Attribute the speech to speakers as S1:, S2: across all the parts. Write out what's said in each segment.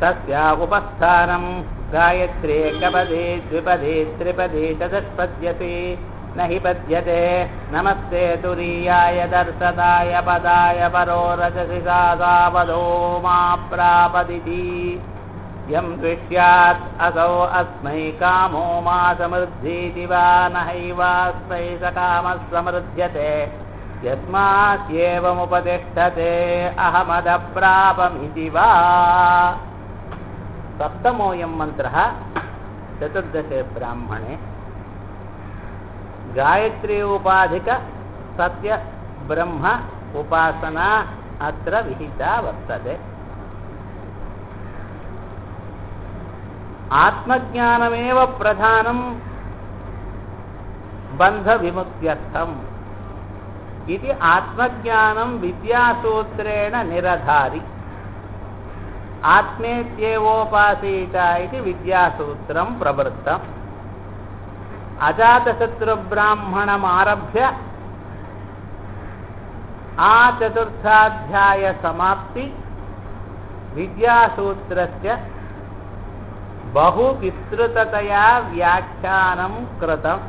S1: तस्या उपस्थानं गायत्री एकपदी द्विपदी त्रिपदी चतुष्पद्यति न हि पद्यते नमस्ते तुरीयाय दर्शदाय पदाय परो रजसि सावधो मा प्रापदिति यं द्विष्यात् असौ अस्मै कामो मा समृद्धीति वा न हैवास्मै स कामः समृध्यते यस्मात्येवमुपतिष्ठते अहमदप्रापमिति वा। सप्तमोऽयं मन्त्रः चतुर्दशे ब्राह्मणे गायत्री उपाधिक सत्य ब्रह्म उपासना अत्र विहिता वर्तते। आत्मज्ञानमेव प्रधानं बन्धविमुक्त्यर्थम् इति आत्मज्ञानं विद्यासूत्रेण निरधारि आत्मेत्येवोपासीत इति विद्यासूत्रं प्रवृत्तम्। अजातशत्रुब्राह्मणमारभ्य चतुर्थाध्याय समाप्ति विद्यासूत्रस्य बहु विस्तृततया व्याख्यानं कृतम्।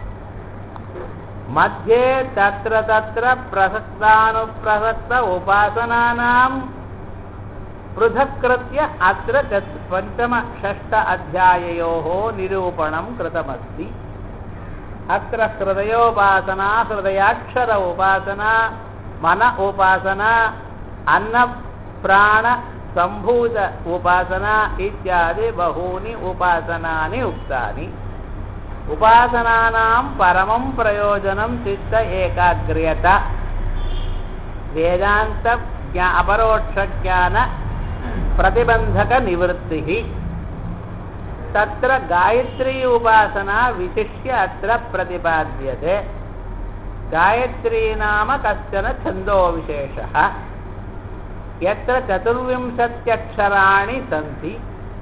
S1: मध्ये तत्र तत्र प्रसक्तानुप्रसक्त उपासनानां पृथक्कृत्य अत्र पंचम षष्ठ अध्याययोः निरूपणं कृतमस्ति। अत्र हृदयोपासना हृदयाक्षर उपासना मन उपासना अन्न प्राण संभूत उपासना इत्यादि बहूनि उपासनानि उक्तानि। उपासनानां परमं प्रयोजनं चित्त एकाग्र्यता वेदान्त अपरोक्ष ज्ञान प्रतिबंधक निवृत्तिः। तत्र गायत्री उपासना विशिष्य अत्र प्रतिपाद्यते। गायत्री नाम कश्चन छन्दो विशेषः यत्र 24 अक्षराणि सन्ति।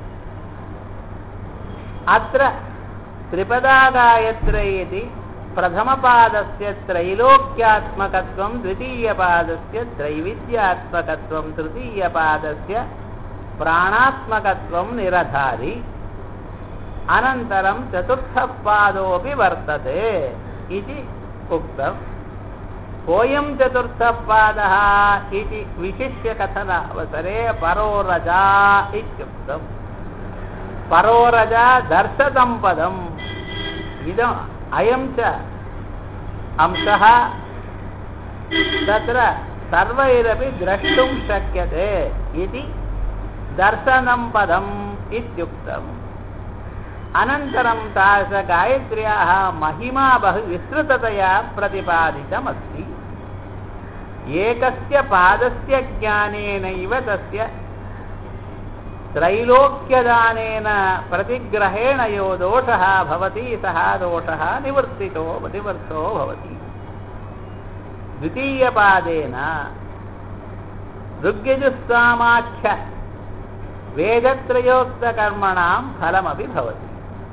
S1: अत्र त्रिपदा गायत्री इति प्रथमपादस्य त्रैलोक्यात्मकत्वं द्वितीयपादस्य त्रैविद्यात्मकत्वं तृतीयपादस्य प्राणात्मकत्वं निरधारि। अनन्तरं चतुर्थः पादोऽपि वर्तते इति उक्तम्। कोऽयं चतुर्थः पादः इति विशिष्य कथनावसरे परोरजा इत्युक्तम्। परोरजा दर्शसम्पदम् इदम् अयं च अंशः तत्र सर्वैरपि द्रष्टुं शक्यते इति दर्शनं पदम् इत्युक्तम्। अनन्तरं तादृश गायत्र्याः महिमा बहु विस्तृततया प्रतिपादितमस्ति। एकस्य पादस्य ज्ञानेनैव तस्य त्रैलोक्यदानेन प्रतिग्रहेण यो दोषः भवति सः दोषः निवृत्तो भवति। द्वितीयपादेन ऋग्यजुस्सामाख्य वेदत्रयोक्तकर्मणां फलमपि भवति।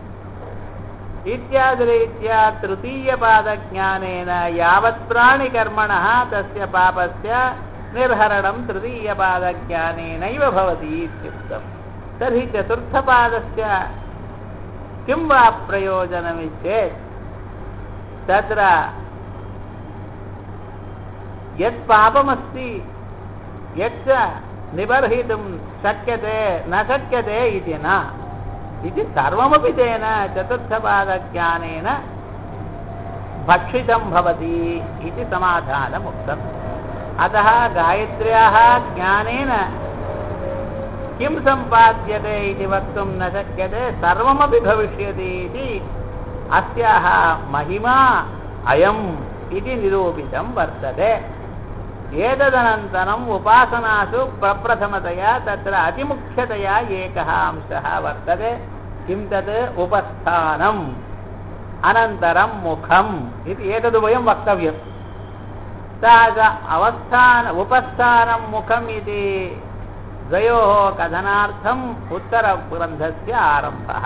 S1: इत्यादिरीत्या तृतीयपादज्ञानेन यावत् प्राणिकर्मणः तस्य पापस्य निर्हरणं तृतीयपादज्ञानेनैव भवति इत्युक्तम्। तर्हि चतुर्थपादस्य किं वा प्रयोजनमित्येत् तत्र यत् पापमस्ति यच्च निबर्हितुं शक्यते न शक्यते इति न इति सर्वमपि तेन चतुर्थपादज्ञानेन भक्षितं भवति इति समाधानम् उक्तम्। अतः गायत्र्याः ज्ञानेन किं सम्पाद्यते इति वक्तुं न शक्यते, सर्वमपि भविष्यति इति अस्याः महिमा अयम् इति निरूपितं वर्तते। एतदनन्तरम् उपासनासु प्रप्रथमतया तत्र अतिमुख्यतया एकः अंशः वर्तते। किं तत्? उपस्थानम् अनन्तरं मुखम् इति एतदुभयं वक्तव्यम्। उपस्थानं मुखम् इति द्वयोः कथनार्थम् उत्तरग्रन्थस्य आरम्भः।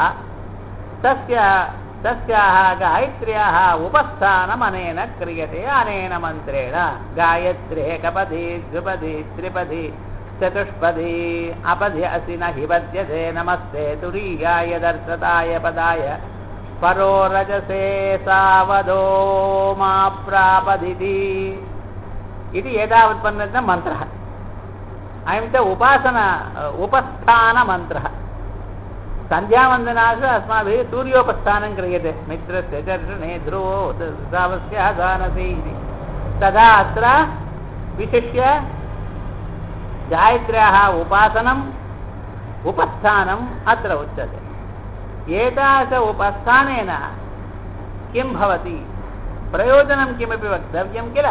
S1: तस्याः गायत्र्याः उपस्थानम् अनेन क्रियते। अनेन मन्त्रेण गायत्री एकपदी द्विपदी त्रिपदी चतुष्पदी अपद्यसि न हि पद्यते नमस्ते तुरीयाय दर्शताय पदाय परो रजसे सावधो मा प्रापदिति इति एतावत्पर्यन्तं मन्त्रः। अयं च उपासना उपस्थानमन्त्रः। सन्ध्यावन्दनासु अस्माभिः सूर्योपस्थानं क्रियते। मित्रस्य दर्शने ध्रुवो दावस्य दानसे इति। तदा अत्र विशिष्य गायत्र्याः उपासनम् उपस्थानम् अत्र उच्यते। एतादृश उपस्थानेन किं भवति, प्रयोजनं किमपि वक्तव्यं किल।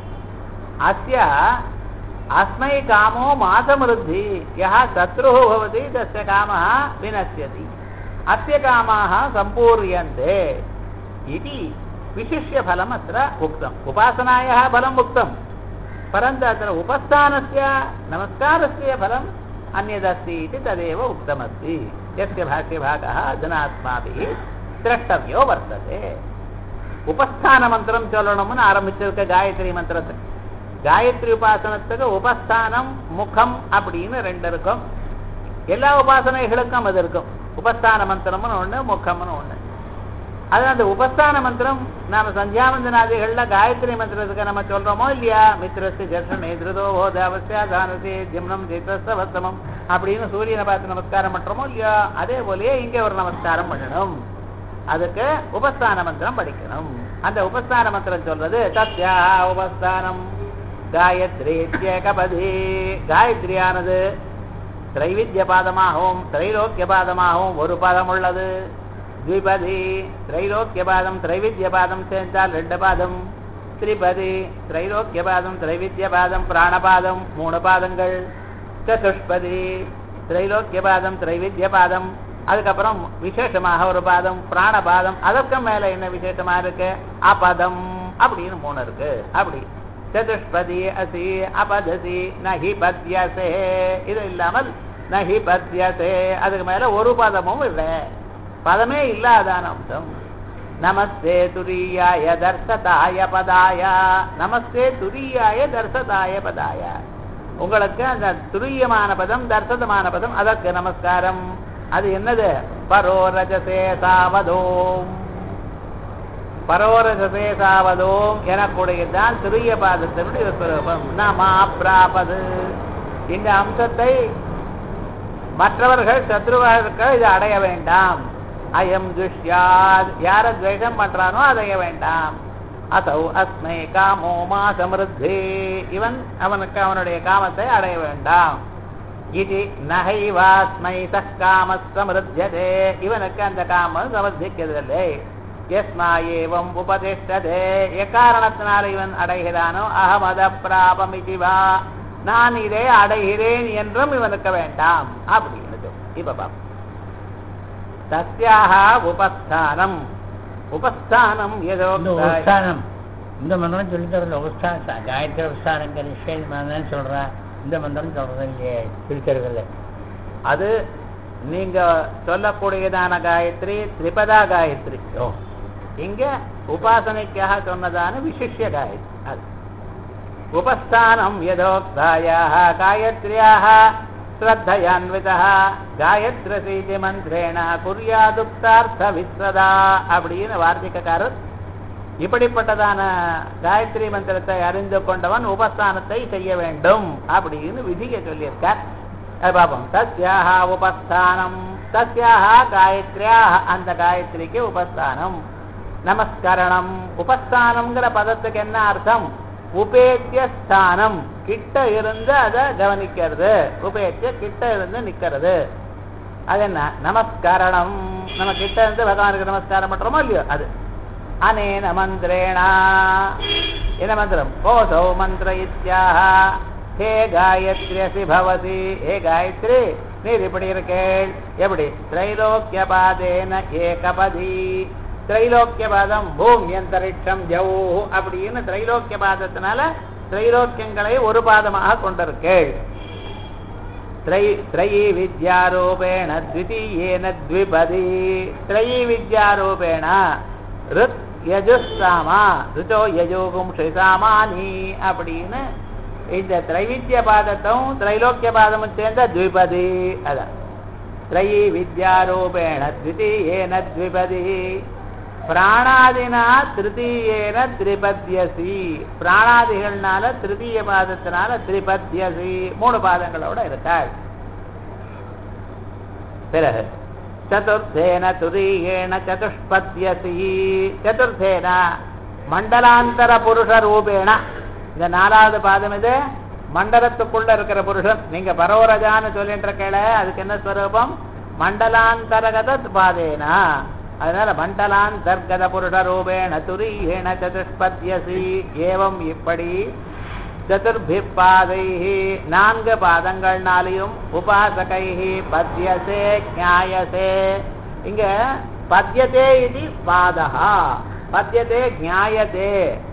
S1: अस्य अस्मै कामो मासमृद्धि, यः शत्रुः भवति तस्य कामः विनश्यति, अस्य कामाः सम्पूर्यन्ते इति विशिष्य फलम् अत्र उक्तम्। उपासनायाः फलम् उक्तं, परन्तु अत्र उपस्थानस्य नमस्कारस्य फलम् अन्यदस्ति इति तदेव उक्तमस्ति, यस्य भाष्यभागः अधुना अस्माभिः द्रष्टव्यो वर्तते। उपस्थानमन्त्रं சொல்லணும்னு ஆரம்பிச்சிருக்க காயத்ரி மந்திரத்தை. காயத்ரி உபாசனத்துக்கு உபஸ்தானம் முகம் அப்படின்னு ரெண்டு இருக்கும். எல்லா உபாசனைகளுக்கும் அது இருக்கும். உபஸ்தான மந்திரம்னு ஒண்ணு, முகம்னு ஒண்ணு. அது அந்த உபஸ்தான மந்திரம் நாம சந்தியாவந்தனாதிகள்ல காயத்ரி மந்திரத்துக்கு நம்ம சொல்றோமோ இல்லையா, மித்ரஸ்ய தர்ஷனே திருதோ ஹோதாவஸ்ய தானசே ஜிம்னம் ஜெய்தஸ்தவத்தமம் அப்படின்னு சூரியனை பார்த்து நமஸ்காரம் பண்றோமோ இல்லையா, அதே போலயே இங்க ஒரு நமஸ்காரம் பண்ணணும். அதுக்கு உபஸ்தான மந்திரம் படிக்கணும். அந்த உபஸ்தான மந்திரம் சொல்றது சத்யா உபஸ்தானம் காயத்ரி ஏகபதி. காயத்ரியானது திரைவித்ய பாதமாகவும் திரைலோக்கிய பாதமாகவும் ஒரு பாதம் உள்ளது. द्विपदी त्रैलोक्यपादं त्रैविध्यपादं சேர்ந்தால் ரெண்டு பாதம். திரிபதி त्रैलोक्यपादं त्रैविध्यपादं प्राणपादं மூணு பாதங்கள். சதுஷ்பதி त्रैलोक्यपादं त्रैविध्यपादம், அதுக்கப்புறம் விசேஷமாக ஒரு பாதம் பிராணபாதம். அதற்கு மேல என்ன விசேஷமா இருக்கு, அபதம் அப்படின்னு மூணு இருக்கு. அப்படி சதுஷ்பதி அசி அபதசி நஹி பத்யசே, இது இல்லாமல் நஹி பத்யசே, அதுக்கு மேல ஒரு பதமும் இல்லை, பதமே இல்லாதான அம்சம். நமஸ்தே துரியாய தர்சதாய பதாய, நமஸ்தே துரியாய தர்சதாய பதாய, உங்களுக்கு அந்த துரியமான பதம் தர்சதமான பதம் அதற்கு நமஸ்காரம். அது என்னது, பரோரஜசே சாவதோம். பரோரஜசே சாவதோம் எனக்கூடியதான் துரிய பாதத்தினுடைய ஸ்வரூபம். நமா பிராபது, இந்த அம்சத்தை மற்றவர்கள் சத்ருவர்கள் இது அடைய வேண்டாம். அயம் துஷ்யாத், யார துவேஷம் பண்றானோ அடைய வேண்டாம். அசௌ அஸ்மை காமோ மா சமிருத்தி, இவன் அவனுக்கு அவனுடைய காமத்தை அடைய வேண்டாம். இது நகைவாஸ்மை சக்காம சமிருத்தியதே, இவனுக்கு அந்த காமம் சமர்த்திக்கிறதில்லை. யஸ்மா ஏவம் உபதிஷ்டதே, எக்காரணத்தினால இவன் அடைகிறானோ அகமத பிராபமிதிவா, நான் இதை அடைகிறேன் என்றும் இவனுக்கு வேண்டாம் அப்படின்னு. இப்ப பாப்போம். தஸ்யாக உபஸ்தானம், உபஸ்தானம் ஏதோ
S2: உபஸ்தானம் இந்த மந்திரம் சொல்லி தரல. உபஸ்தானம் காயத்ரி உபஸ்தானங்கிற விஷயம் சொல்றா, இந்த மந்திரம் சொல்றது இல்லையே, பிரிக்கிறதில்லை.
S1: அது நீங்க சொல்லக்கூடியதான காயத்ரி திரிபதா காயத்ரி, இங்க உபாசனைக்காக சொன்னதான விசிஷ்ய காயத்ரி. அது உபஸ்தானம் யதோக்தாயாஹ காயத்ரியாஹ ஸ்ரத்தயான்விதஹ காயத்ரசீதி மந்திரேண குர்யாதுக்தார்த்த விஸ்ரதா அப்படின்னு வார்த்திகக்காரர் இப்படிப்பட்டதான காயத்ரி மந்திரத்தை அறிந்து கொண்டவன் உபஸ்தானத்தை செய்ய வேண்டும் அப்படின்னு விதியை சொல்லியிருக்கார். அது பார்ப்போம். தஸ்யாக உபஸ்தானம், தஸ்யாக காயத்ரியாக, அந்த காயத்ரிக்கு உபஸ்தானம். நமஸ்கரணம், உபஸ்தானம்ங்கிற பதத்துக்கு என்ன அர்த்தம், உபேத்திய ஸ்தானம், கிட்ட இருந்து அதை கவனிக்கிறது. உபேத்திய கிட்ட இருந்து நிக்கிறது. அது என்ன, நமஸ்கரணம், நம்ம கிட்ட இருந்து பகவானுக்கு நமஸ்காரம் பண்றோமோ இல்லையோ அது. அனேன மந்திரேணா, என்ன மந்திரம், ஓசௌ மந்திர இத்யாஹ ஹே காயத்ரியசி பவதி, ஹே காயத்ரி நீர் இப்படி இருக்கேள். எப்படி, திரைலோக்கிய பாதேன ஏகபதி, திரைலோக்கிய பாதம் பூமி அந்தரிக்ஷம் ஜவு அப்படின்னு திரைலோக்கிய பாதத்தினால திரைலோக்கியங்களை ஒரு பாதமாக கொண்டிருக்கேள். த்ரயி வித்யாரூபேண த்விதீயேன த்விபதி, த்ரயி வித்யாரூபேண ருத் யஜுஸ்தாமா ருச்சோ யஜோகும் ஸ்ரீசாமானி அப்படின்னு இந்த திரைவித்ய பாதத்தும் திரைலோக்கிய பாதமும் சேர்ந்த த்விபதி. அதான் த்ரயி வித்யாரூபேண த்விதீயேன த்விபதி பிராணாதினா திருத்தீயேன திரிபத்யசி. பிராணாதிகள்னால திருத்தீய பாதத்தினால திரிபத்யசி 3 பாதங்களோட இருக்காள். பிறகு சதுர்த்தேன துரியேன சதுஷ்பத்யசி. சதுர்த்தேன மண்டலாந்தர புருஷ ரூபேண. இந்த 4வது பாதம் இது மண்டலத்துக்குள்ள இருக்கிற புருஷன். நீங்க பரோரஜான்னு சொல்லிட்டு இருக்கல, அதுக்கு என்ன ஸ்வரூபம்? மண்டலாந்தரகத பாதேனா. அதனால மண்டலாந்தர்கத புருஷ ரூபேண துரியேன சதுஷ்பத்யசி. ஏவம் இப்படி சதுர்பி பாதை 4 பாதங்கள்னாலையும் உபாசகைஹி பத்யசே ஞாயசே. இங்க பத்யதே இது பாதஹா, பத்யதே ஞாயதே.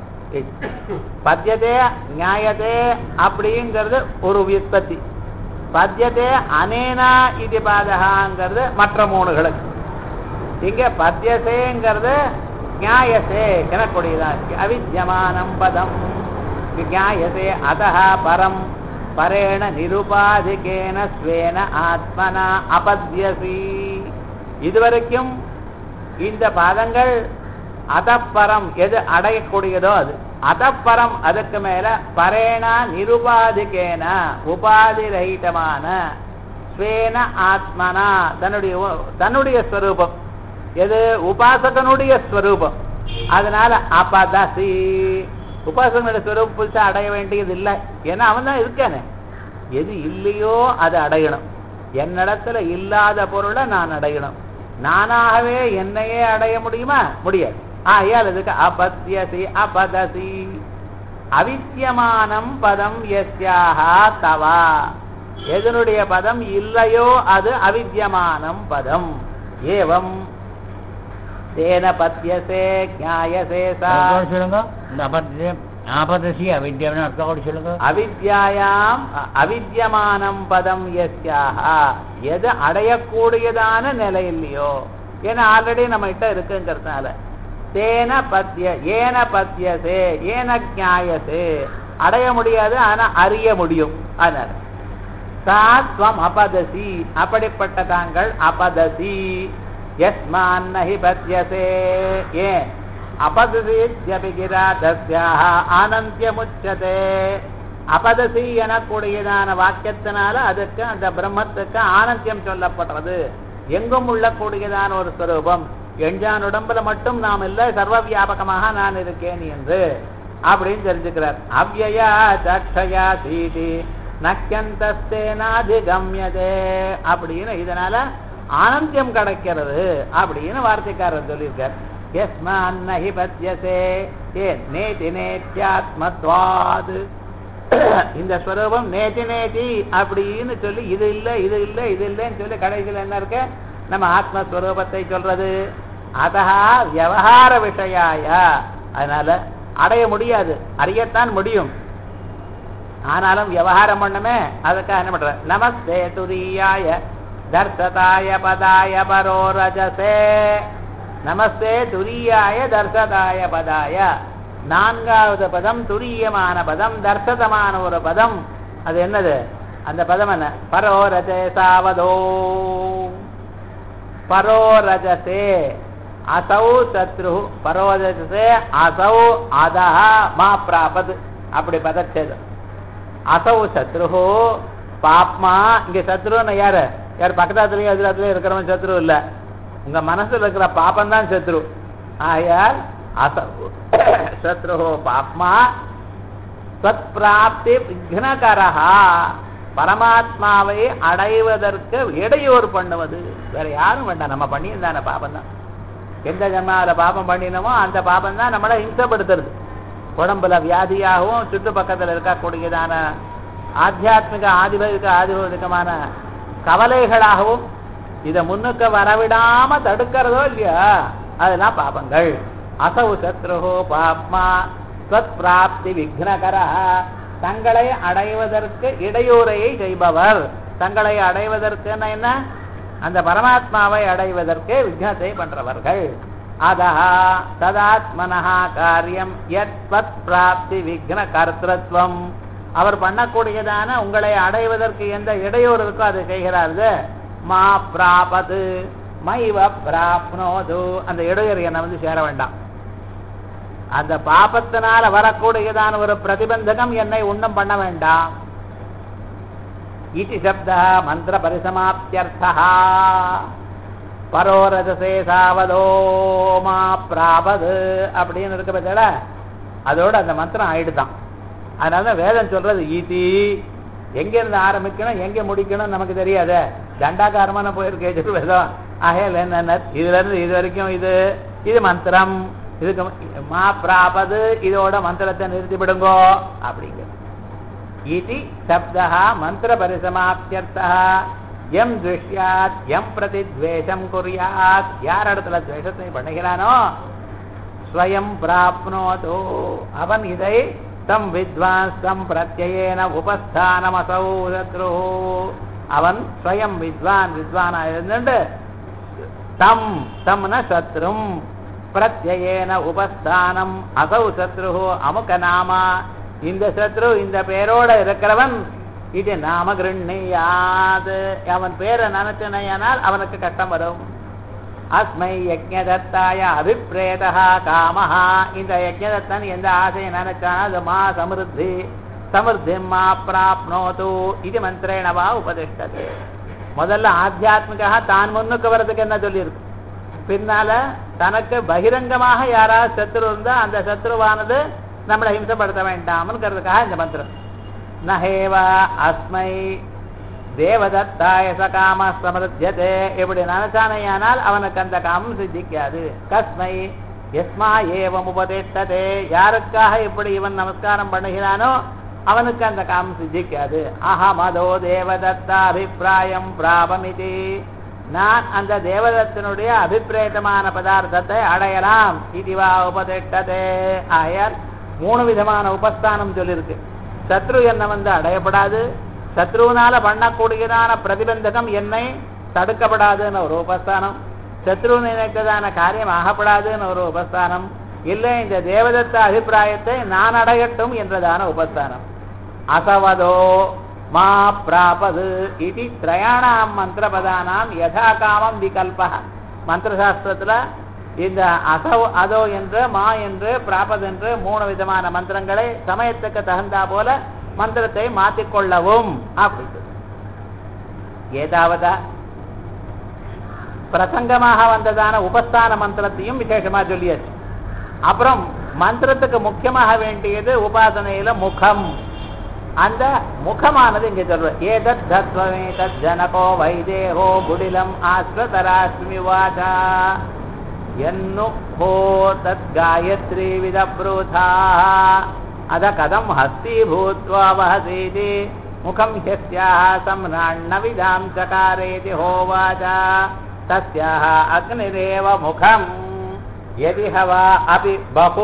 S1: பத்யதே ஞாயதே அப்படிங்கிறது ஒரு வியுற்பத்தி. பத்யதே அனேனா இது பாதகாங்கிறது மற்ற 3களுக்கு. இங்க பத்யசேங்கிறது ஞாயசே எனக்கூடியதான். அவித்யமானம் பதம் ஞாயசே அதஹ பரம் பரேண நிருபாதிகேன ஸ்வேன ஆத்மனா அபத்யசி. இதுவரைக்கும் இந்த பாதங்கள் அதப்பரம் எது அடையக்கூடியதோ அது. அதப்பரம் அதுக்கு மேல பரேண நிருபாதிகேன உபாதி ரஹிதமான ஸ்வேன ஆத்மனா தன்னுடைய ஸ்வரூபம் எது? உபாசகனுடைய ஸ்வரூபம். அதனால அபதசி. உபாசகனுடைய ஸ்வரூபம் புதுசா அடைய வேண்டியது இல்லை. ஏன்னா அவன் தான் இருக்கானே. எது இல்லையோ அதை அடையணும். என்னிடத்துல இல்லாத பொருளை நான் அடையணும். நானாகவே என்னையே அடைய முடியுமா? முடியாது. ஆகையால் இதுக்கு அபத்யசி அபதசி. அவித்யமானம் பதம் யஸ்யாஹ தவா. எதனுடைய பதம் இல்லையோ அது அவித்யமானம் பதம். ஏவம் தேன பத்யசே ஞாயசே சா.
S2: சொல்லுங்க. இந்த ஆபதசி அவித்யான்னு அர்த்தம் கூட சொல்லுங்க.
S1: அவித்யாயாம் அவித்யமானம் பதம் யஸ்யாஹ. எது அடையக்கூடியதான நிலை இல்லையோ, ஏன்னா ஆல்ரெடி நம்ம கிட்ட இருக்குங்கிறதுனால தேன பத்ய ஏன பத்யசே ஏன ஞாயசே. அடைய முடியாது, ஆனா அறிய முடியும். அதனால சாத்வம் அபதசி. அப்படிப்பட்ட தாங்கள் அபதசி. யஸ்மான் நஹி பத்யசே. ஏன் அபதசித்யபிகிராதஸ்யாஹ ஆனந்தியமுச்சதே. அபதசி எனக்கூடியதான வாக்கியத்தினால அதுக்கு அந்த பிரம்மத்துக்கு ஆனந்தியம் சொல்லப்படுறது. எங்கும் உள்ளக்கூடியதான ஒரு ஸ்வரூபம். எஞ்சான் உடம்புல மட்டும் நாம் இல்லை, சர்வ வியாபகமாக நான் இருக்கேன் என்று அப்படின்னு தெரிஞ்சுக்கிறார். அவ்யயா சக்ஷயா தீதி நக்கியந்தஸ்தேனாதிகம்யதே அப்படின்னு இதனால ஆனந்தியம் கிடைக்கிறது அப்படின்னு வார்த்தைக்காரர் சொல்லியிருக்கார். யஸ்மான் நஹி பத்யசே நேதி நேத்யாத்மத்வாத். இந்த ஸ்வரூபம் நேதி நேதி அப்படின்னு சொல்லி இது இல்லை இது இல்லை இது இல்லைன்னு சொல்லி கடைசியில் என்ன இருக்கு? நம்ம ஆத்மஸ்வரூபத்தை சொல்றது. அதஹா வியவஹார விஷயாய. அதனால அடைய முடியாது, அறியத்தான் முடியும். ஆனாலும் விவகாரம் பண்ணுமே, அதுக்காக என்ன பண்ற? நமஸ்தே துரியாய தர்சதாய பதாய பரோரஜசே. நமஸ்தே துரியாய தர்சதாய பதாய. 4வது பதம் துரியமான பதம், தர்சதமான ஒரு பதம். அது என்னது? அந்த பதம் என்ன? பரோரஜே சாவதோ. பரோரஜசே அசௌ சத்ரு. பரோரஜசே அசௌ அதஹ மா பிராபத். அப்படி பதச்சேதம். அசௌ சத்ரு பாப்மா. இங்க சத்ருன்னு யாரு? யார் பக்கத்தாத்துலயும் எதிராத்துலயும் இருக்கிறவன் சத்ரு இல்ல, உங்க மனசுல இருக்கிற பாப்பம் தான் சத்ரு. ஆயால் சத்ரு பாப்மா சத் பிராப்தி விக்னகரஹா. பரமாத்மாவை அடைவதற்கு இடையூறு பண்ணுவது. வேற யாரும் வேண்டாம், நம்ம பண்ணியிருந்தான பாபம் தான். எந்த ஜன்மாவில பாபம் பண்ணினோமோ அந்த பாபம் தான் நம்மளை ஹிம்சப்படுத்துறது. உடம்புல வியாதியாகவும் சுற்று பக்கத்தில் இருக்கக்கூடியதான ஆத்தியாத்மிக ஆதிபதிகமான கவலைகளாகவும் இதை முன்னுக்கு வரவிடாம தடுக்கிறதோ இல்லையா, அதெல்லாம் பாபங்கள். அசௌ சத்ருஹோ பாப்மா ஸ்வத் பிராப்தி விக்னகரா. தங்களை அடைவதற்கு இடையூறையை செய்பவர். தங்களை அடைவதற்கு என்ன? அந்த பரமாத்மாவை அடைவதற்கு விக்னத்தை பண்றவர்கள். அதஹா ததாத்மனஹா காரியம் யத் ஸ்வத் பிராப்தி விக்ன கர்த்திருவம். அவர் பண்ணக்கூடியதான உங்களை அடைவதற்கு எந்த இடையூறு இருக்கோ அதை செய்கிறார்கள். மா பிராபது மைவ பிராப்னோது, அந்த இடையூறு என்னை வந்து சேர வேண்டாம். அந்த பாபத்தினால வரக்கூடியதான ஒரு பிரதிபந்தகம் என்னை உன்னம் பண்ண வேண்டாம். இதி சப்த மந்திர பரிசமாப்தியர்த்தா பரோரஜசே சாவதோ மா பிராபது அப்படின்னு இருக்க பட்சல அதோட அந்த மந்திரம் ஆயிடுதான். அதனாலதான் வேதம் சொல்றது ஈதி எங்க இருந்து ஆரம்பிக்கணும் எங்க முடிக்கணும் நமக்கு தெரியாத தண்டாகாரமான போயிருக்கு வேதம். ஆகையில என்ன இதுல இருந்து இது வரைக்கும் இது மந்திரம், இதுக்கு மா பிராபது இதோட மந்திரத்தை நிறுத்திவிடுங்கோ அப்படிங்கிற இதி சப்தா மந்திர பரிசமாப்தியர்த்தா எம் துஷ்யாத் எம் பிரதி துவேஷம் குறியாத், யார் இடத்துல துவேஷத்தை பண்ணுகிறானோ ஸ்வயம் பிராப்னோதோ அவன் இதை தம் வித்வான் தம் பிரத்யேன உபஸ்தானமசௌ சத்ரு, அவன் ஸ்வயம் வித்வானா இருந்துட்டு தம் தம்ன சத்ரும் பிரத்யேன உபஸ்தானம் அசௌ சத்ரு அமுக நாமா, இந்த சத்ரு இந்த பேரோட இருக்கிறவன் இது நாம கிருண்ணியாது, அவன் பேரை நினைச்சனையானால் அவனுக்கு கஷ்டம் வரும். அஸ்மை யஜ்ஞதத்தாய அபிப்ரேதா காமஹா, இந்த யஜ்ஞதத்தன் எந்த ஆசையை நினைச்சானா அது மா சமிருத்தி சமிருத்தி மா பிராப்னோது இது மந்திரேணவா உபதிஷ்டது. முதல்ல ஆத்தியாத்மிகா தான் முன்னுக்கு வர்றதுக்கு என்ன சொல்லியிருக்கு, பின்னால தனக்கு பகிரங்கமாக யாராவது சத்ரு இருந்தா அந்த சத்ருவானது நம்மளை ஹிம்சப்படுத்த வேண்டாம்ங்கிறதுக்காக இந்த மந்திரம். நஹேவா அஸ்மை தேவதத்தாய சகாம சமருத்தியதே, இப்படி நினைச்சானையானால் அவனுக்கு அந்த காமம் சித்திக்காது. கஸ்மை எஸ்மா ஏவம் உபதேஷ்டதே, யாருக்காக இப்படி இவன் நமஸ்காரம் பண்ணுகிறானோ அவனுக்கு அந்த காமம் சித்திக்காது. அஹமதோ தேவதத்தா அபிப்பிராயம் பிராபமிதி, நான் அந்த தேவதத்தினுடைய அபிப்பிரேதமான பதார்த்தத்தை அடையலாம். இதுவா உபதேஷ்டதே. ஆயார் 3 விதமான உபஸ்தானம் சொல்லியிருக்கு. சத்ரு என்ன வந்து அடையப்படாது, சத்ருவினால பண்ணக்கூடியதான பிரதிபந்தகம் என்னை தடுக்கப்படாதுன்னு ஒரு உபஸ்தானம், சத்ரு நினைத்ததான காரியம் ஆகப்படாதுன்னு ஒரு உபஸ்தானம், இல்லை இந்த தேவதத்த அபிப்பிராயத்தை நான் அடையட்டும் என்றதான உபஸ்தானம். அசவதோ மா பிராபது இது திரயாணாம் மந்திரபதானாம் யதா காமம் விகல்ப. மந்திரசாஸ்திரத்துல இந்த அசவ் அதோ என்று மா என்று பிராபது என்று 3 விதமான மந்திரங்களை சமயத்துக்கு தகுந்தா போல மந்திரத்தை மாற்றிக்கொள்ளவும் அப்படி. ஏதாவதா பிரசங்கமாக வந்ததான உபஸ்தான மந்திரத்தையும் விசேஷமா சொல்லியாச்சு. அப்புறம் மந்திரத்துக்கு முக்கியமாக வேண்டியது உபாசனையில முகம். அந்த முகமானது இங்க சொல்ற ஏதத் தத்வமே தத் ஜனகோ வைதேகோ குடிலம் ஆஸ்வதராஸ்மி வாசா என்னு ஹோ தத் காயத்ரி விதப்ரூதா அத கதம் ஹஸ்தி பூத்வா வஹசீதி முகம் ஹஸ்யாஹ சம்ராண்ண விதாம் சகாரேதி ஹோவாசா தஸ்யாஹ அக்னிரேவ முகம் யதி ஹவா அபி பஹு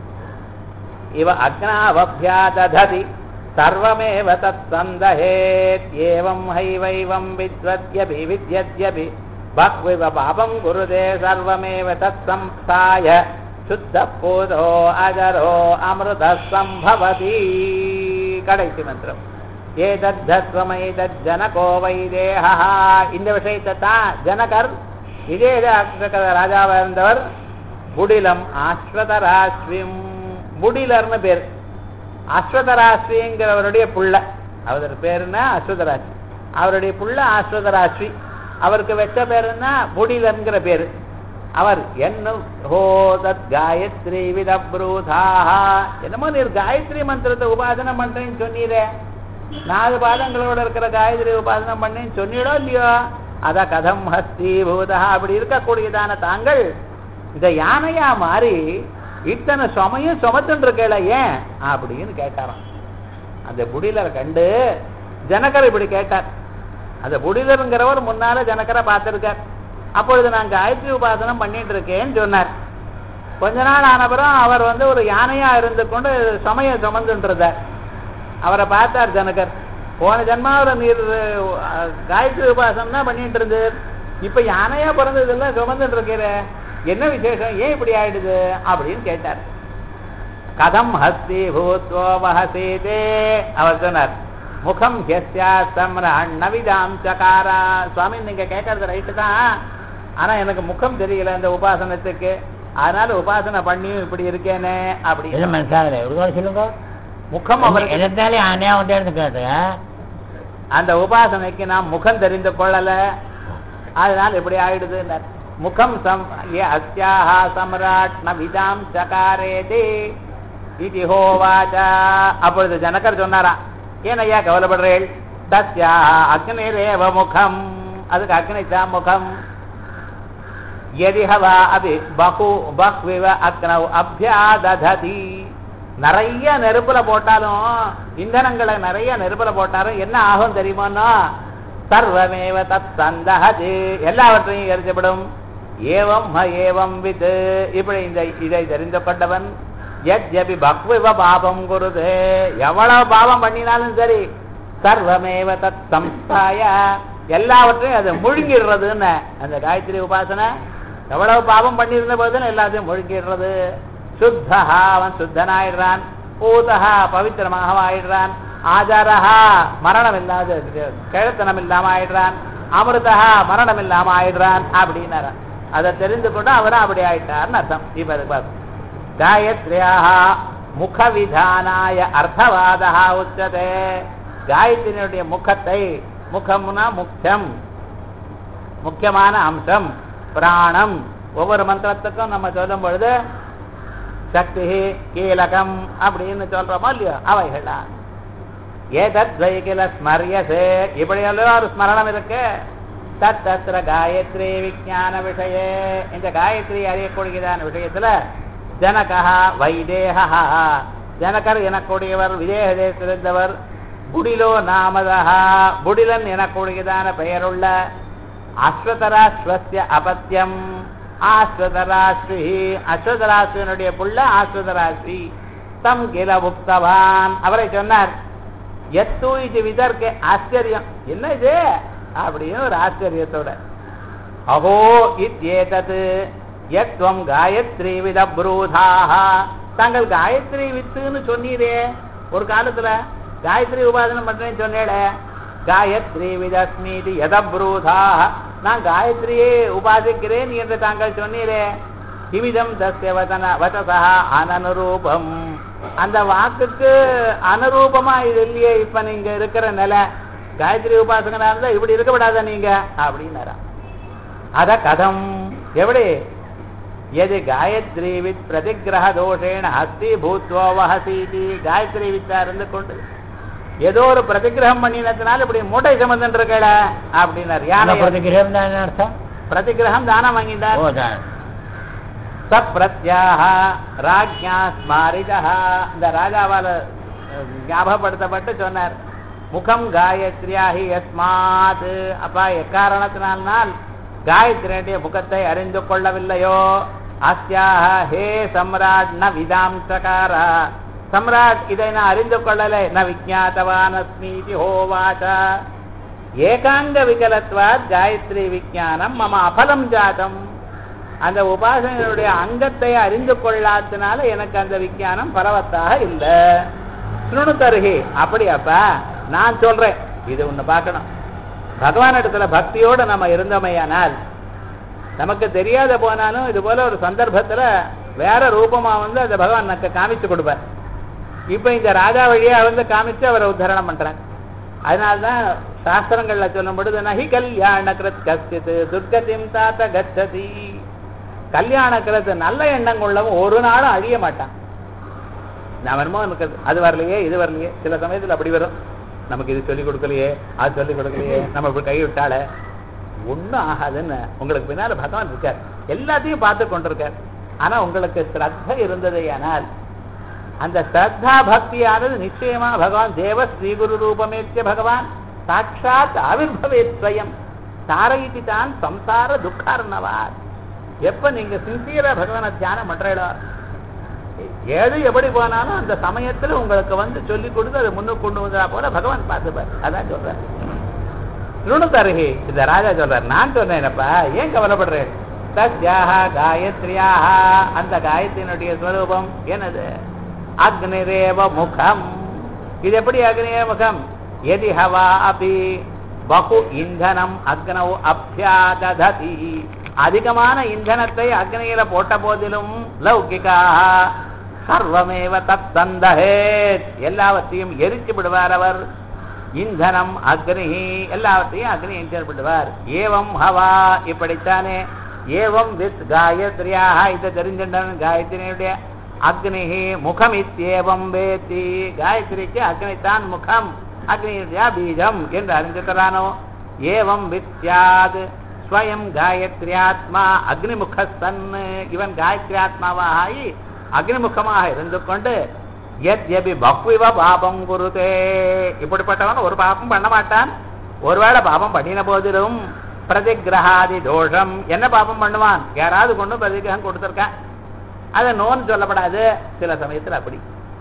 S1: இவ அக்னாவப்யா தததி சர்வமேவ தத் சந்தஹேத் ஏவம் ஹைவைவம் வித்வத்யபி வித்யத்யபி பக்விவ பாபம் குருதே சர்வமேவ தத் சம்சாய சுத்த பூதோ அஜரோ அமிர்த சம்பவதி. கடைசி மந்திரம் ஏதத்வமை தத் ஜனகோ வைதேஹா. இந்த விஷயத்தை தான் ஜனகர் இதே ராஜாவா இருந்தவர் புடிலம் அஸ்வதராஸ்விம், புடிலர்னு பேர், அஸ்வதராஸ்விங்கிறவருடைய புள்ள, அவர் பேருன்னா அஸ்வதராஸ்வி, அவருடைய புள்ள அஸ்வதராஸ்வி, அவருக்கு வச்ச பேருன்னா புடிலன்கிற பேரு. அவர் என்ன ஹோ தத் காயத்ரி விதப்ரூதா, என்னமோ நீர் காயத்ரி மந்திரத்தை உபாசனம் பண்றேன்னு சொன்னீரே, 4 பாதங்களோட இருக்கிற காயத்ரி உபாசனம் பண்ணேன்னு சொன்னீடோ இல்லையோ, அத கதம் ஹஸ்தி பூதா, அப்படி இருக்கக்கூடியதான தாங்கள் இந்த யானையா மாறி இத்தனை சுமையும் சுமத்துன்னு இருக்கல ஏன் அப்படின்னு கேட்டாராம். அந்த புடிலரை கண்டு ஜனகர் இப்படி கேட்டார். அந்த புடிலருங்கிறவர் முன்னால ஜனகரை பார்த்திருக்கார். அப்பொழுது நான் காயத்ரி உபாசனம் பண்ணிட்டு இருக்கேன்னு சொன்னார். கொஞ்ச நாள் ஆனப்புறம் அவர் ஒரு யானையா இருந்து கொண்டு சுமைய சுமந்துன்றார். அவரை பார்த்தார் ஜனகர். போன ஜன்மாவில் நீர் காயத்ரி உபாசனம் தான் பண்ணிட்டு இருந்து, இப்ப யானையா பிறந்ததெல்லாம் சுமந்துட்டு இருக்கிற, என்ன விசேஷம், ஏன் இப்படி ஆயிடுது அப்படின்னு கேட்டார். கதம் ஹஸ்தி பூத்வோ வஹசீதே அவர் சொன்னார் முகம் ஹ்யஸ்யா சம்ரஹண்ணவிதாம் சகாரா. சுவாமி நீங்க கேட்கறது ரைட்டு தான், ஆனா எனக்கு முகம் தெரியல அந்த உபாசனத்துக்கு, அதனால உபாசனை பண்ணியும் இப்படி இருக்கேனே அப்படி
S2: மனசாகல சொல்லுங்க.
S1: முகம் அவருக்கு
S2: எதனாலே ஆனையா வந்து கேட்டு
S1: அந்த உபாசனைக்கு நாம் முகம் தெரிந்து கொள்ளல, அதனால இப்படி ஆயிடுது. முகம் அஸ்யாஹ சம்ராட் நவிதாம் சகாரேதி இதி ஹோவாச்சா. அப்பொழுது ஜனகர் சொன்னாரா, ஏன் ஐயா கவலைப்படுறேன், தஸ்யா அக்னிரேவ முகம், அதுக்கு அக்னிதான் முகம். யதிஹவா அபி பகு பஹ்விவ அக்னவ் அப்யாததி. நிறைய நெருப்புல போட்டாலும், இந்தனங்களை நிறைய நெருப்புல போட்டாலும் என்ன ஆகும் தெரியுமோன்னா, சர்வமேவ தத் சந்தஹதி, எல்லாவற்றையும் எரிச்சப்படும். ஏவம் ஏவம் வித், இப்படி இந்த இதை தெரிந்து கொண்டவன் யத்யபி பக்விவ பாபம் குருதே, எவ்வளவு பாவம் பண்ணினாலும் சரி, சர்வமேவ தத் சம்ஸ்தாய, எல்லாவற்றையும் அது முழுங்கிடுறதுன்னு. அந்த காயத்ரி உபாசனை எவ்வளவு பாவம் பண்ணியிருந்த போதுன்னு எல்லாத்தையும் முழுங்கிடுறது. சுத்தஹா, அவன் சுத்தனாயிடுறான். பூதஹா, பவித்திரமாக ஆயிடுறான். ஆச்சாரஹா, மரணம் இல்லாத கிழத்தனம் இல்லாம ஆயிடுறான். அமிர்தஹா, மரணம் இல்லாம ஆயிடுறான் அப்படின்னார. அதை தெரிந்து கொண்டு அவரும் அப்படி ஆயிட்டார்னு அர்த்தம். இப்ப காயத்ரியாக முகவிதானாய அர்த்தவாதா உச்சதே. காயத்ரியினுடைய முகத்தை, முகம்னா முக்கியம், முக்கியமான அம்சம் பிராணம். ஒவ்வொரு மந்திரத்துக்கும் நம்ம சொல்லும் பொழுது சக்தி கீலகம் அப்படின்னு சொல்றோமோ இல்லையோ, அவைகளா ஏதத்வைகில ஸ்மரியசே, இப்படியெல்லாம் ஒரு ஸ்மரணம் இருக்கு. தத்திர காயத்ரி விஞ்ஞான விஷயே, இந்த காயத்ரி அறியக்கூடியதான விஷயத்துல ஜனகா வைதேகா, ஜனகர் எனக்கூடியவர் விதேக தேசத்திலிருந்தவர். புடிலோ நாமதா, புடிலன் எனக்கூடியதான பெயருள்ள அஸ்வதராஸ்வஸ்ய அபத்தியம் ஆஸ்வதராஸ்ரீ, அஸ்வதராஸ்வனுடைய புள்ள ஆஸ்வதராஸ்ரீ. தம் கில புக்தவான், அவரை சொன்னார். எத்து இது விதர்க்கு ஆச்சரியம், என்ன இது அப்படின்னு ஒரு ஆச்சரியத்தோட. அஹோ இத்யேதத் யத்வம் காயத்ரி வித ப்ரூதாக, தாங்கள் காயத்ரி வித்துன்னு சொன்னீரே, ஒரு காலத்துல காயத்ரி உபாசனம் பண்றேன்னு சொன்னேட, காயத்ரி விதஸ்மீதி யதப்ரூதாக, நான் காயத்ரியே உபாசிக்கிறேன் என்று தாங்கள் சொன்னீரே. இவ்விதம் தஸ்ய வதசா அனனுரூபம், அந்த வாக்குக்கு அனுரூபமா இது இல்லையே இப்ப நீங்க இருக்கிற நிலை. காயத்ரி உபாசகனா இருந்தா இப்படி இருக்கப்படாத நீங்க அப்படின்னாரா. அத கதம் எப்படி, எது காயத்ரி வித் பிரதிகிரக தோஷேன ஹஸ்தி பூத்வோ வஹசீதி, காயத்ரி வித்தா இருந்து கொண்டு ஏதோ ஒரு பிரதிகிரகம் பண்ணினதுனால இப்படி மூட்டை சம்பந்தம் இருக்கல அப்படின்னாரு. யானை பிரதிகிரகம், பிரதிகிரகம் தானம் வாங்கிட்டார். சப்ரத்யாக ராஜ்யா ஸ்மாரிதா, இந்த ராஜாவால ஞாபகப்படுத்தப்பட்டு சொன்னார். முகம் காயத்ரியாஹி யஸ்மாத், அப்பா எக்காரணத்தினால் காயத்ரியுடைய முகத்தை அறிந்து கொள்ளவில்லையோ, அஸ்யாக ஹே சம்ராட் ந விதாம் சகாரா, சம்ராட் இதை நான் அறிந்து கொள்ளலை. ந விஜாத்தவான் அஸ்மீதி ஹோவாச்சா. ஏகாங்க விகலத்வாத் காயத்ரி விஜானம் மம அபலம் ஜாதம், அந்த உபாசனையுடைய அங்கத்தை அறிந்து கொள்ளாதனால எனக்கு அந்த விஞ்ஞானம் பரவத்தாக இல்லை. சுணு தருகி, அப்படியாப்பா நான் சொல்றேன். இது ஒண்ணு பார்க்கணும், பகவான் இடத்துல பக்தியோடு நம்ம இருந்தோமையானால் நமக்கு தெரியாத போனாலும் இது போல ஒரு சந்தர்ப்பத்துல வேற ரூபமா வந்து அந்த பகவான் நமக்கு காமிச்சு கொடுப்பார். இப்ப இந்த ராஜா வழியா வந்து காமிச்சு அவரை உத்தரணம் பண்றாங்க. அதனால்தான் சாஸ்திரங்கள்ல சொல்லும் பொழுது நஹி கல்யாண கிருத் கஸ்தித் துர்கதிம் தாத்த கச்சதி, கல்யாணக்கிறது நல்ல எண்ணம் கொள்ளவும் ஒரு நாளும் அழிய மாட்டான். நான் வருமோ எனக்கு அது வரலையே இது வரலையே, சில சமயத்தில் அப்படி வரும். நமக்கு இது சொல்லிக் கொடுக்கலையே அது சொல்லிக் கொடுக்கலையே, நம்ம இப்படி கை விட்டால ஒன்றும் ஆகாதுன்னு உங்களுக்கு பின்னால பகவான் இருக்கார், எல்லாத்தையும் பார்த்து கொண்டிருக்கார். ஆனா உங்களுக்கு ஸ்ரத்த இருந்ததையானால் அந்த ஸ்ரத்தா பக்தியானது நிச்சயமா பகவான் தேவ ஸ்ரீகுரு ரூபமேத்திய பகவான் சாட்சாத் ஆவிர்பவே ஸ்வயம் தாரயிதி தான் சம்சார துக்கார்ணவார். எப்ப நீங்க சின்சியரா பகவானை தியானம் பண்றீங்களோ, எது எப்படி போனாலும் அந்த சமயத்துல உங்களுக்கு வந்து சொல்லி கொடுத்து அதை முன்னுக்கு கொண்டு வந்தா போல பகவான் பார்த்துப்பார். அதான் சொல்றார். சுணு தருகி, இந்த ராஜா சொல்றார், நான் சொன்னேனப்பா ஏன் கவலைப்படுறேன். தஸ்யாக காயத்ரியாக, அந்த காயத்ரியினுடைய ஸ்வரூபம் என்னது, அக்னிரேவ முகம். இது எப்படி அக்னிரேவ முகம்? எதி ஹவா அபி பகு இந்தனம் அக்னௌ அப்யாததி. அதிகமான இந்தனத்தை அக்னியில போட்ட போதிலும் லௌகிகா சர்வமேவ தத் சந்தஹேத், எல்லாவற்றையும் எரிச்சு விடுவார் அவர். இந்தனம் அக்னி, எல்லாவற்றையும் அக்னி எரிச்சு விடுவார். ஏவம் ஹவா, இப்படித்தானே. ஏவம் வித் காயத்ரியாக, இதை தெரிஞ்சின்றான் காயத்ரியுடைய அக்னி முகம் இத்யேவம் வேத்தி, காயத்ரிக்கு அக்னித்தான் முகம், அக்னியுடைய பீஜம் என்று அறிஞ்சிருக்கிறானோ. ஏவம் வித்யாத் ஸ்வயம் காயத்ரியாத்மா அக்னிமுகஸ்தன், இவன் காயத்ரியாத்மாவாக ஆகி அக்னிமுகமாக இருந்து கொண்டு யத்யபி பக்விவ பாபம் குருதே, இப்படிப்பட்டவன் ஒரு பாபம் பண்ண மாட்டான். ஒருவேளை பாபம் பண்ணின போதிலும் பிரதிகிரகாதி தோஷம், என்ன பாபம் பண்ணுவான்? யாராவது கொண்டு பிரதிகிரகம் கொடுத்திருக்கான், அதை நோன்னு சொல்லப்படாது. சில சமயத்தில் அப்படி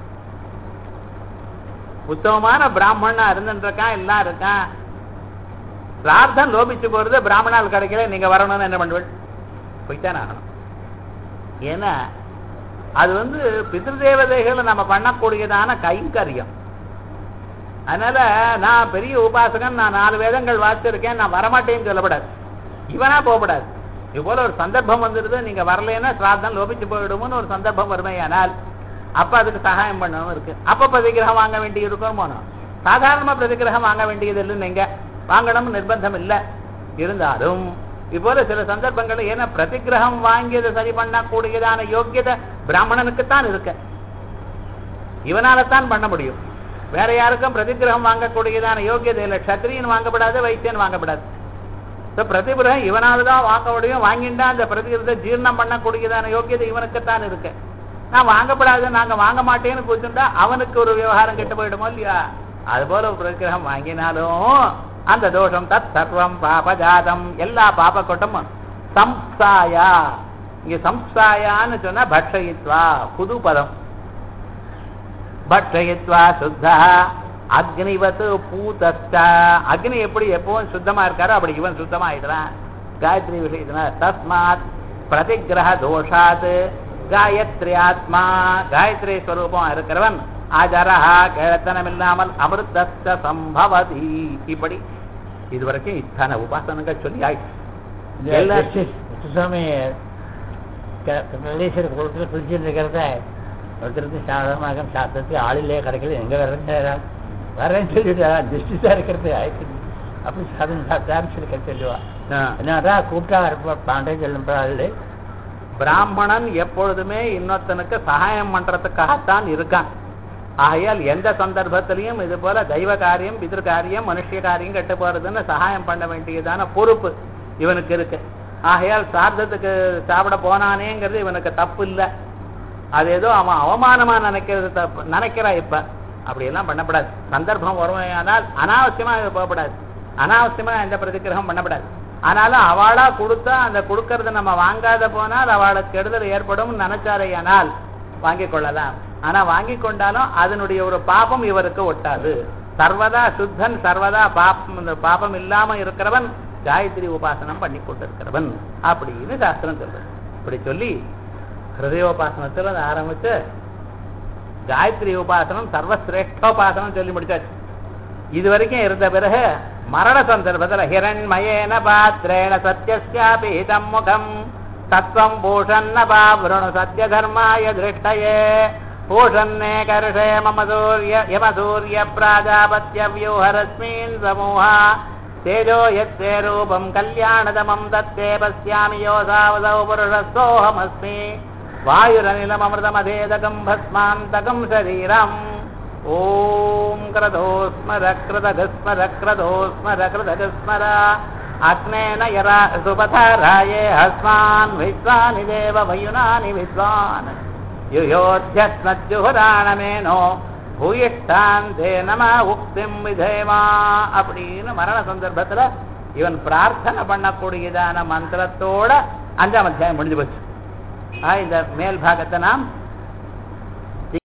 S1: உத்தமமான பிராமணனா இருந்துருக்கான், எல்லாம் இருக்கான், பிரார்த்தம் லோபிச்சு போறது, பிராமணால் கிடைக்கல, நீங்க வரணும்னு என்ன பண்ணுவேன்? போய்த்தான் ஆகணும். ஏன்னா அது பித்ருதேவதைகளை நம்ம பண்ணக்கூடியதான கைங்கரியம். அதனால நான் பெரிய உபாசகன், நான் 4 வேதங்கள் வாசிச்சிருக்கேன், நான் வரமாட்டேன்னு சொல்லப்படாது, இவனா போகப்படாது. இது போல ஒரு சந்தர்ப்பம் வந்துடுது, நீங்க வரலன்னா சிரார்த்தம் லோபிச்சு போயிடுமோன்னு ஒரு சந்தர்ப்பம் வருமையானால் அப்ப அதுக்கு சகாயம் பண்ணணும் இருக்கு. அப்ப பிரதிகிரகம் வாங்க வேண்டி இருக்கும். போனோம் சாதாரணமா பிரதிகிரகம் வாங்க வேண்டியது இல்லை, நீங்க வாங்கணும்னு நிர்பந்தம் இல்லை. இருந்தாலும் இப்போல சில சந்தர்ப்பங்கள், ஏன்னா பிரதிகிரகம் வாங்கியதை சரி பண்ணக்கூடியதான யோக்கியதை பிராமணனுக்குத்தான் இருக்கு, இவனால்தான் பண்ண முடியும். வேற யாருக்கும் பிரதிகிரகம் வாங்கக்கூடியதான யோக்கியதை இல்லை. க்ஷத்ரியன் வாங்கப்படாது, வைத்தியன் வாங்கப்படாது. பிரதிகிரகம் இவனால்தான் வாங்க முடியும். வாங்கிட்டா அந்த பிரதிகிரகத்தை ஜீர்ணம் பண்ணக்கூடியதான யோக்கியதை இவனுக்குத்தான் இருக்கு. நான் வாங்கப்படாது, நாங்க வாங்க மாட்டேன்னு கூச்சுட்டா அவனுக்கு ஒரு விவகாரம் கெட்டு போயிடுமோ இல்லையா? அதுபோல ஒரு பிரதிகிரகம் வாங்கினாலும் அந்த தோஷம் தத் சர்வம் பாபஜாதம், எல்லா பாப கொட்டமும் சம்சாயா. இங்க சம்சாயான்னு சொன்னா பட்சயித்வா, புது பதம். பட்சயித்வா சுத்தா அக்னிவத் பூதஸ்த, அக்னி எப்படி எப்பவும் சுத்தமா இருக்காரோ அப்படி இவன் சுத்தமா ஆயிடுறான் காயத்ரி விஷயத்தினா. தஸ்மாத் பிரதிகிரக தோஷாத் காயத்ரியாத்மா, காயத்ரி ஸ்வரூபம் இருக்கிறவன் ஆஜரஹா கேளத்தனம் இல்லாமல் அமிர்தஸ்த சம்பவதி. இப்படி இதுவரைக்கும் இத்தனை உபாசனங்கள் சொல்லி ஆயிடுச்சு.
S2: சுவாமி குளத்தில் குளிச்சுட்டு இருக்கிறத ஒருத்தருக்கு சாதகமாக சாஸ்திரத்துக்கு ஆளிலே கிடைக்கிறது, எங்க வரேன்னு சொல்லிட்டு டிஸ்டிஸா இருக்கிறது ஆயிடுச்சு. அப்படி சாதனம் சாப்பிட்டான்னு சொல்லி சொல்லுவா. என்னதான் கூப்பிட்டா இருப்பா பாண்டே சொல்லுறாள்.
S1: பிராமணன் எப்பொழுதுமே இன்னொருத்தனுக்கு சகாயம் பண்றதுக்காகத்தான் இருக்கான். ஆகையால் எந்த சந்தர்ப்பத்திலையும் இது போல தெய்வ காரியம், பிதிரு காரியம், மனுஷிய காரியம் கெட்டு போறதுன்னு சகாயம் பண்ண வேண்டியதான பொறுப்பு இவனுக்கு இருக்கு. ஆகையால் சார்த்தத்துக்கு சாப்பிட போனானேங்கிறது இவனுக்கு தப்பு இல்லை. அது ஏதோ அவன் அவமானமா நினைக்கிறது தப்பு நினைக்கிறா. இப்ப அப்படியெல்லாம் பண்ணப்படாது. சந்தர்ப்பம் வருமையானால் அனாவசியமா போகப்படாது, அனாவசியமா எந்த பிரதிகிரகம் பண்ணப்படாது. ஆனாலும் அவளா கொடுத்தா அந்த கொடுக்கறத நம்ம வாங்காத போனால் அவளுக்கு கெடுதல் ஏற்படும் நினைச்சாரையானால் வாங்கிக் கொள்ளலாம். ஆனா வாங்கி கொண்டாலும் அதனுடைய ஒரு பாபம் இவருக்கு ஒட்டாது. சர்வதா சுத்தன், சர்வதா பாபம் இல்லாம இருக்கிறவன் காயத்ரி உபாசனம் பண்ணி கொண்டிருக்கிறவன் அப்படின்னு சாஸ்திரம் சொல்றது. இப்படி சொல்லி ஹிருதயோபாசனத்துல ஆரம்பிச்சு காயத்ரி உபாசனம் சர்வசிரேஷ்டோபாசனம் சொல்லி முடிச்சாச்சு. இதுவரைக்கும் இருந்த பிறகு மரண சந்தர்ப்பத்தில் ஹிரண்மயேன பாத்ரேண சத்யஸ்யாபி ஹிதம் முகம் தத்வம் பூஷன்ன பாவ்ருணு சத்ய தர்மாய திருஷ்டயே பூஷன்னே கர்ஷே மம சூர்ய யம சூர்ய பிராஜாபத்ய வியூஹரஸ்மின் சமூஹா தேஜோ யத்தே ரூபம் கல்யாணதமம் தத்தே பஸ்யாமி யோசாவதௌ புருஷஸ்தோஹமஸ்மி வாயுரனிலமமிருதமதேதகம் பஸ்மாந்தகம் சரீரம். ஓம் கிரதோஸ்மர கிருதகஸ்மர கிரதோஸ்மர கிருதகஸ்மர அக்னேன யரா சுபதராயே ஹஸ்மான் விஸ்வானி தேவ வயுனானி வித்வான் யுயோத்யஸ்மத்யுஹுராணமேனோ பூயிஷ்டாந்தே நம உக்திம் விதேமா அப்படின்னு மரண சந்தர்ப்பத்துல இவன் பிரார்த்தனை பண்ணக்கூடியதான மந்திரத்தோட 5ஆம் அத்தியாயம் முடிஞ்சு போச்சு. இந்த மேல் பாகத்தை நாம்